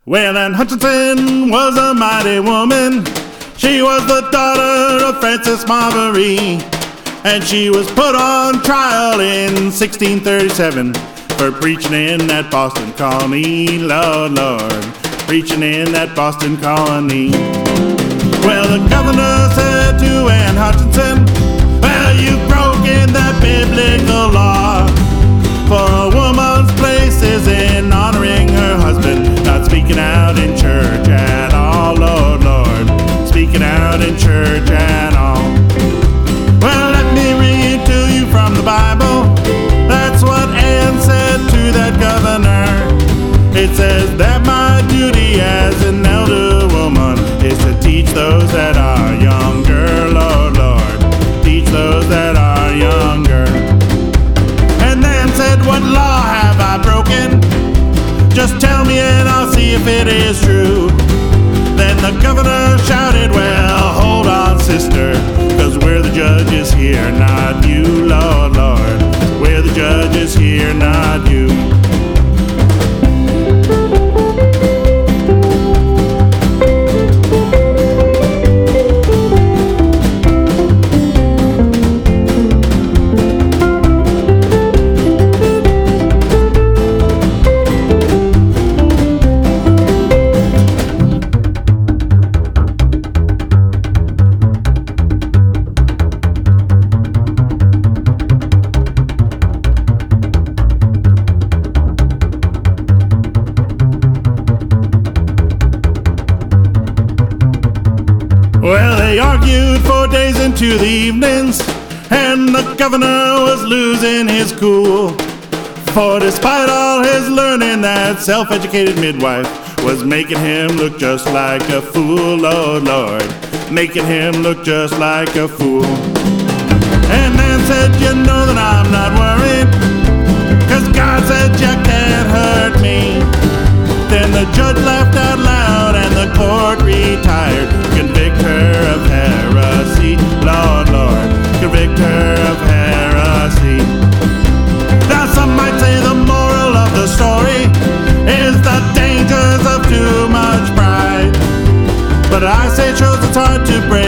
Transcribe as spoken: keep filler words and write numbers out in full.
Well, Anne Hutchinson was a mighty woman. She was the daughter of Francis Marbury, and she was put on trial in sixteen thirty-seven for preaching in that Boston colony. Lord, Lord, preaching in that Boston colony. Well, the governor said to Anne Hutchinson, well, you've broken that biblical law, for a woman's place is in honoring her husband, not speaking out in church at all. Lord, Lord, speaking out in church at all. Well, let me read to you from the Bible. That's what Anne said to that governor. It says that my duty as an elder woman is to teach those that are younger. Lord, Lord, teach those that are younger. And Anne said, what law have I broken? Just tell me and I'll see if it is true. Then the governor shouted, well, hold on, sister, 'cause we're the judges here, not you. Lord, Lord, we're the judges here, not you. Well, they argued for days into the evenings, and the governor was losing his cool. For despite all his learning, that self-educated midwife was making him look just like a fool. Lord, Lord, making him look just like a fool. And Anne said, you know that I'm not worried, 'cause God said you can't hurt me. Then the judge laughed out loud and the court retired. Convict her of heresy. Lord, Lord, convict her of heresy. Now some might say the moral of the story is the dangers of too much pride, but I say it shows it's hard to break